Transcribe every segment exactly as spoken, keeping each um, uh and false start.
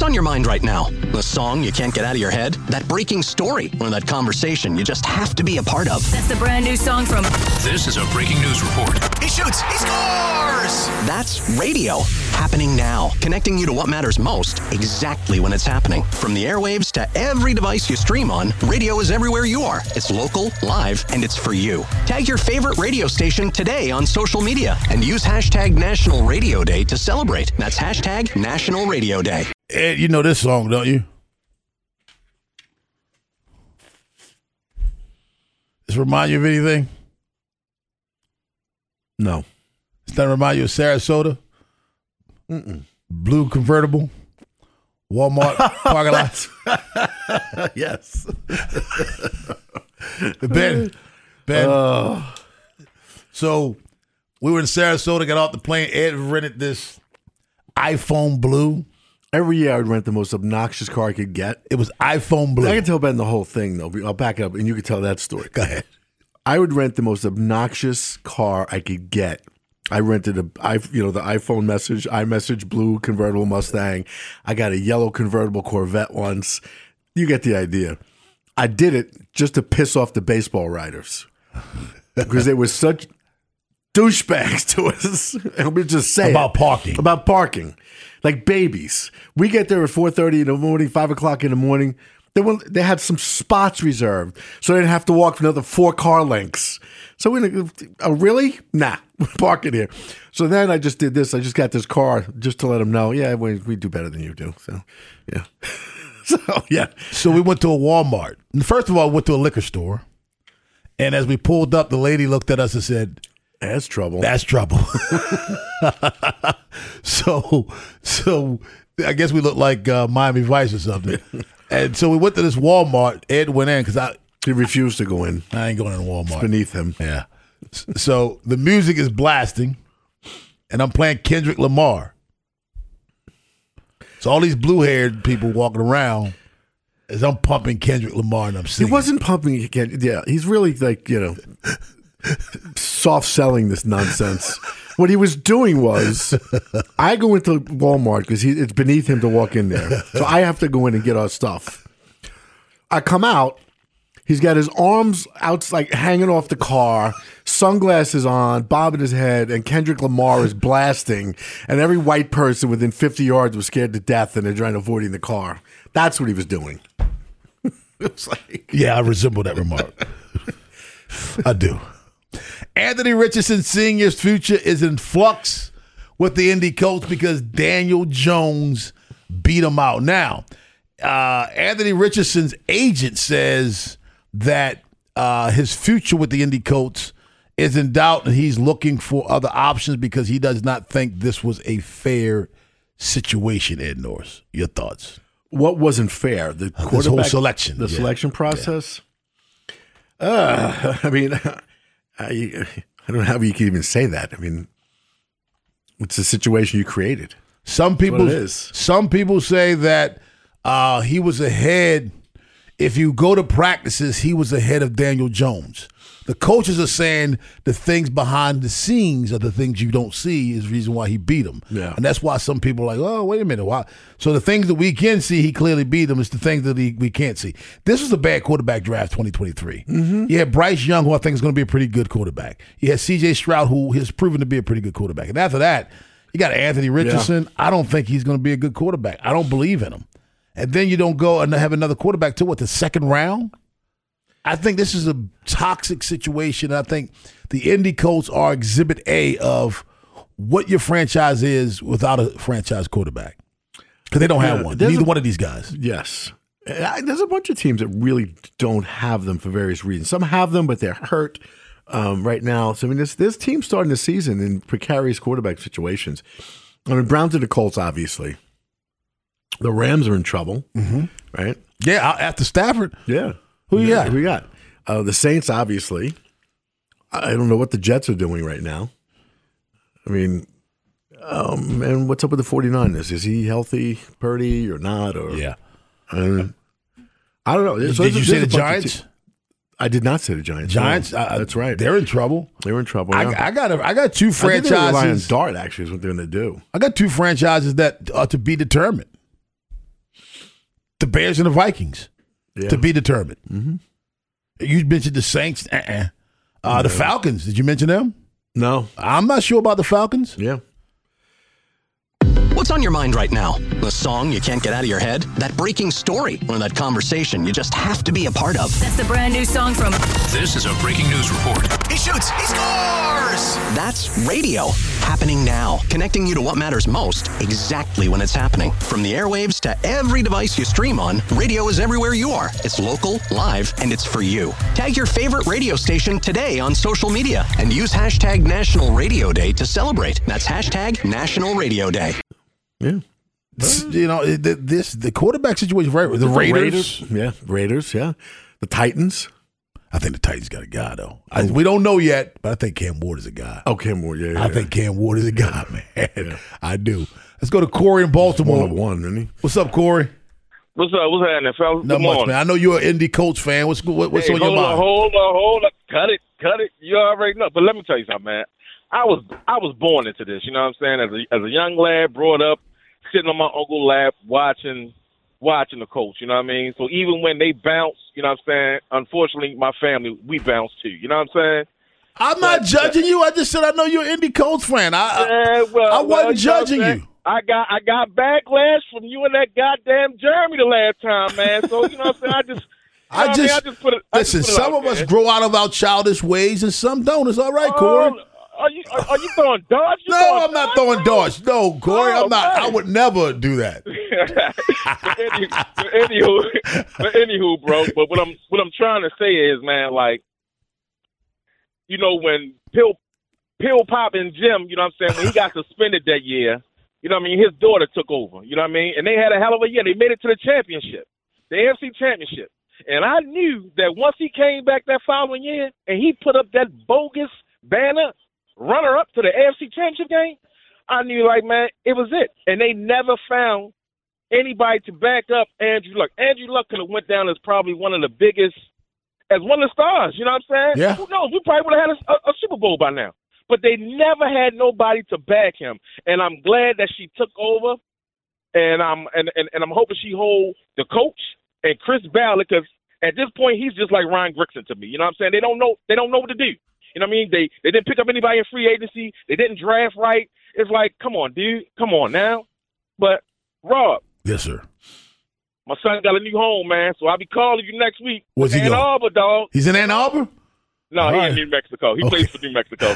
What's on your mind right now? The song you can't get out of your head? That breaking story? Or that conversation you just have to be a part of? That's the brand new song from... This is a breaking news report. He shoots! He scores! That's radio. Happening now. Connecting you to what matters most, exactly when it's happening. From the airwaves to every device you stream on, radio is everywhere you are. It's local, live, and it's for you. Tag your favorite radio station today on social media and use hashtag National Radio Day to celebrate. That's hashtag National Radio Day. Ed, you know this song, don't you? Does it remind you of anything? No. Does that remind you of Sarasota? Mm-mm. Blue convertible? Walmart parking lot? Yes. Ben, Ben. Uh, so we were in Sarasota, got off the plane. Ed rented this iPhone Blue. Every year I would rent the most obnoxious car I could get. It was iPhone Blue. I can tell Ben the whole thing, though. I'll back it up, and you can tell that story. Go ahead. I would rent the most obnoxious car I could get. I rented a, I, you know, the iPhone message, iMessage blue convertible Mustang. I got a yellow convertible Corvette once. You get the idea. I did it just to piss off the baseball writers because they were such douchebags to us. Let me just say about it. parking. About parking, like babies. We get there at four thirty in the morning, five o'clock in the morning. They went, they had some spots reserved, so they didn't have to walk for another four car lengths. So we, oh, really? Nah, park it here. So then I just did this. I just got this car just to let them know, yeah, we, we do better than you do. So, yeah. so, yeah. So we went to a Walmart. And first of all, we went to a liquor store. And as we pulled up, the lady looked at us and said, that's trouble. That's trouble. so, so I guess we looked like uh, Miami Vice or something. And so we went to this Walmart. Ed went in because I he refused to go in. I ain't going in Walmart. It's beneath him. Yeah. So the music is blasting, and I'm playing Kendrick Lamar. So all these blue-haired people walking around as I'm pumping Kendrick Lamar and I'm singing. He wasn't pumping again. Yeah, he's really like, you know, soft selling this nonsense. What he was doing was, I go into Walmart because it's beneath him to walk in there. So I have to go in and get our stuff. I come out. He's got his arms out, like hanging off the car, sunglasses on, bobbing his head, and Kendrick Lamar is blasting. And every white person within fifty yards was scared to death, and they're trying to avoid the car. That's what he was doing. It was like, yeah, I resemble that remark. I do. Anthony Richardson Senior's future is in flux with the Indy Colts because Daniel Jones beat him out. Now, uh, Anthony Richardson's agent says that uh, his future with the Indy Colts is in doubt and he's looking for other options because he does not think this was a fair situation, Ed Norris. Your thoughts? What wasn't fair? The uh, this whole selection. The yeah. selection process? Yeah. Uh, I mean, I, I don't know how you can even say that. I mean, it's a situation you created. Some people, it is. Some people say that uh, he was ahead. If you go to practices, he was ahead of Daniel Jones. The coaches are saying the things behind the scenes are the things you don't see is the reason why he beat him. Yeah. And that's why some people are like, oh, wait a minute. Why? So the things that we can see, he clearly beat him. It's the things that he, we can't see. This was a bad quarterback draft twenty twenty-three. Mm-hmm. You had Bryce Young, who I think is going to be a pretty good quarterback. You had C J Stroud, who has proven to be a pretty good quarterback. And after that, you got Anthony Richardson. Yeah. I don't think he's going to be a good quarterback. I don't believe in him. And then you don't go and have another quarterback till what, the second round? I think this is a toxic situation. I think the Indy Colts are exhibit A of what your franchise is without a franchise quarterback. Because they don't have yeah, one. Neither a, one of these guys. Yes. There's a bunch of teams that really don't have them for various reasons. Some have them, but they're hurt um, right now. So, I mean, this, this team's starting the season in precarious quarterback situations. I mean, Browns and the Colts, obviously. The Rams are in trouble, mm-hmm. right? Yeah, after Stafford. Yeah. Who you got? Who you got? Uh, the Saints, obviously. I don't know what the Jets are doing right now. I mean, um, and what's up with the 49ers? Is he healthy, Purdy, or not? Or Yeah. I don't, I don't know. Did, so did you say the Giants? Te- I did not say the Giants. Giants? No, uh, that's right. They're in trouble. They're in trouble. I, yeah. I got a, I got two franchises. I think they're relying on Dart, actually, is what they're going to do. I got two franchises that are to be determined. The Bears and the Vikings Yeah. to be determined. Mm-hmm. You mentioned the Saints. Uh-uh. Uh, the Falcons. Did you mention them? No. I'm not sure about the Falcons. Yeah. What's on your mind right now? The song you can't get out of your head? That breaking story? Or that conversation you just have to be a part of? That's the brand new song from... This is a breaking news report. He shoots! He scores! That's radio. Happening now. Connecting you to what matters most exactly when it's happening. From the airwaves to every device you stream on, radio is everywhere you are. It's local, live, and it's for you. Tag your favorite radio station today on social media and use hashtag National Radio Day to celebrate. That's hashtag National Radio Day. Yeah. You know, the, this the quarterback situation, right? The Raiders. Raiders. Yeah. Raiders, yeah. The Titans. I think the Titans got a guy, though. I, we don't know yet, but I think Cam Ward is a guy. Oh, Cam Ward, yeah. yeah I yeah. think Cam Ward is a guy, man. Yeah. I do. Let's go to Corey in Baltimore. One of one, isn't he? What's up, Corey? What's up? What's happening, fellas? Not Good much, morning. man. I know you're an Indy Colts fan. What's what, what's hey, on your hold mind? On, hold on, hold on. Cut it, cut it. You already know. But let me tell you something, man. I was I was born into this. You know what I'm saying? As a as a young lad, brought up, sitting on my uncle's lap, watching watching the Colts. You know what I mean? So even when they bounce, you know what I'm saying? Unfortunately, my family, we bounce too. You know what I'm saying? I'm not But, judging you. I just said I know you're an Indy Colts fan. I, I, Yeah, well, I wasn't well, you know what I'm judging saying? you. I got I got backlash from you and that goddamn Jeremy the last time, man. So you know what I'm saying? I just you know I what just, I, mean? I just put it. I listen. just put it Some out of us there. grow out of our childish ways, and some don't. It's all right, Corey. Oh, are you are, are you throwing darts? You No, throwing I'm not darts, throwing bro? darts. No, Corey, Oh, I'm not. man. I would never do that. but, any, but anywho, but anywho, bro. But what I'm what I'm trying to say is, man, like, you know, when Pill Pill Pop and Jim, you know what I'm saying, when he got suspended that year, you know what I mean, his daughter took over. You know what I mean, and they had a hell of a year. They made it to the championship, the A F C championship. And I knew that once he came back that following year and he put up that bogus banner runner up to the A F C championship game, I knew, like, man, it was it. And they never found anybody to back up Andrew Luck. Andrew Luck could have went down as probably one of the biggest, as one of the stars. You know what I'm saying? Yeah. Who knows? We probably would have had a, a, a Super Bowl by now. But they never had nobody to back him. And I'm glad that she took over. And I'm and, and, and I'm hoping she hold the coach and Chris Ballard, because at this point he's just like Ryan Grigson to me. You know what I'm saying? They don't know they don't know what to do. You know what I mean? They they didn't pick up anybody in free agency. They didn't draft right. It's like, come on, dude, come on now. But Rob, Yes, sir. my son got a new home, man. So I'll be calling you next week. Where's he Ann going? Arbor, dog. He's in Ann Arbor? No, All he right. in New Mexico. He Okay. plays for New Mexico.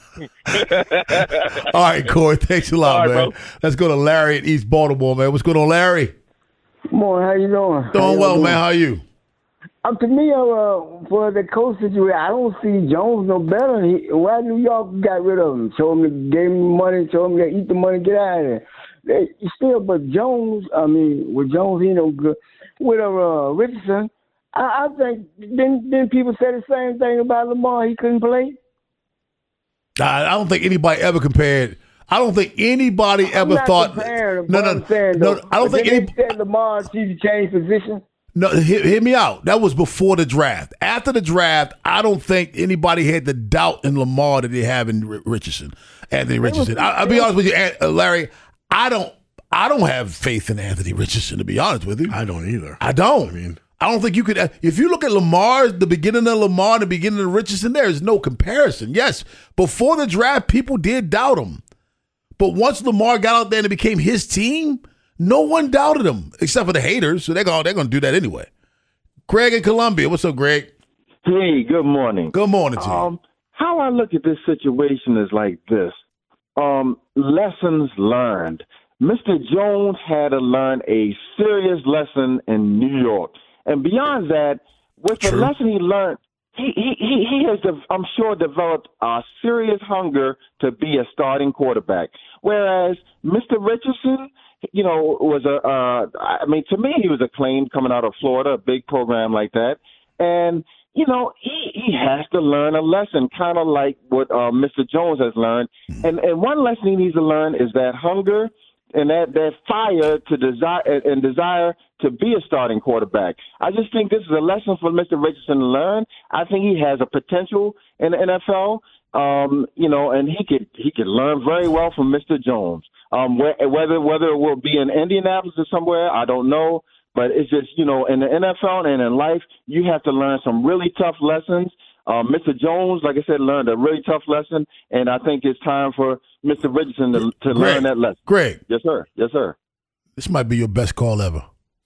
All right, Corey. Thanks a lot, All right, man. bro. Let's go to Larry in East Baltimore, man. What's going on, Larry? Morning, how you doing? How Doing y'all well, doing? man. How are you? Um, to me, uh, for the coach situation, I don't see Jones no better. He, why New York got rid of him? Told him to gave him money, told him to eat the money, get out of there. They, still, but Jones, I mean, with Jones, he no good. With uh, Richardson, I, I think didn't didn't people say the same thing about Lamar? He couldn't play. I, I don't think anybody ever compared. I don't think anybody I'm ever not thought. comparing, No, but no, I'm saying, no. though, I don't but think then any. they said Lamar needs to change position. No, hear, hear me out. That was before the draft. After the draft, I don't think anybody had the doubt in Lamar that they have in R- Richardson, Anthony Richardson. I, I'll be honest with you, An- uh, Larry. I don't. I don't have faith in Anthony Richardson, to be honest with you. I don't either. I don't. I mean, I don't think you could. If you look at Lamar, the beginning of Lamar, the beginning of Richardson, there is no comparison. Yes, before the draft, people did doubt him, but once Lamar got out there and it became his team, no one doubted him except for the haters. So they're gonna they're gonna do that anyway. Greg in Columbia, what's up, Greg? Hey, good morning. Good morning to you. Um, how I look at this situation is like this. Um, lessons learned. Mister Jones had to learn a serious lesson in New York. And beyond that, with the True. lesson he learned, he, he, he, he has, de- I'm sure, developed a serious hunger to be a starting quarterback. Whereas Mister Richardson, you know, was a, uh, I mean, to me, he was acclaimed coming out of Florida, a big program like that. And, you know, he, he has to learn a lesson, kind of like what uh, Mister Jones has learned. And, and one lesson he needs to learn is that hunger and that, that fire to desire and desire to be a starting quarterback. I just think this is a lesson for Mister Richardson to learn. I think he has a potential in the N F L. Um, you know, and he could he could learn very well from Mister Jones. Um, where, whether whether it will be in Indianapolis or somewhere, I don't know. But it's just, you know, in the N F L and in life, you have to learn some really tough lessons. Um, Mister Jones, like I said, learned a really tough lesson, and I think it's time for Mister Richardson to, to Greg, learn that lesson. Greg. Yes, sir. Yes, sir. This might be your best call ever.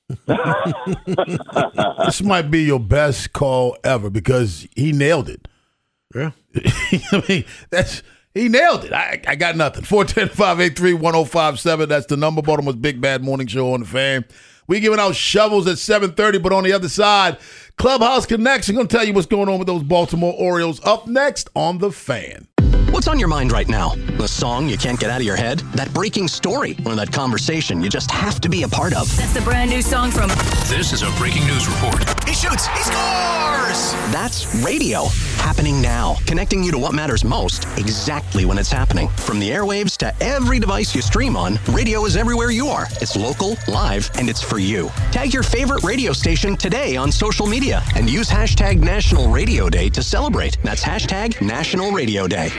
This might be your best call ever because he nailed it. Yeah. I mean, that's he nailed it. I, I got nothing. four one zero, five eight three, one zero five seven. That's the number. Baltimore's Big Bad Morning Show on the Fan. We giving out shovels at seven thirty, but on the other side, Clubhouse Connection. Going to tell you what's going on with those Baltimore Orioles. Up next on The Fan. What's on your mind right now? The song you can't get out of your head? That breaking story? Or that conversation you just have to be a part of? That's the brand new song from... This is a breaking news report. He shoots! He scores! That's radio. Happening now. Connecting you to what matters most exactly when it's happening. From the airwaves to every device you stream on, radio is everywhere you are. It's local, live, and it's for you. Tag your favorite radio station today on social media and use hashtag National Radio Day to celebrate. That's hashtag National Radio Day.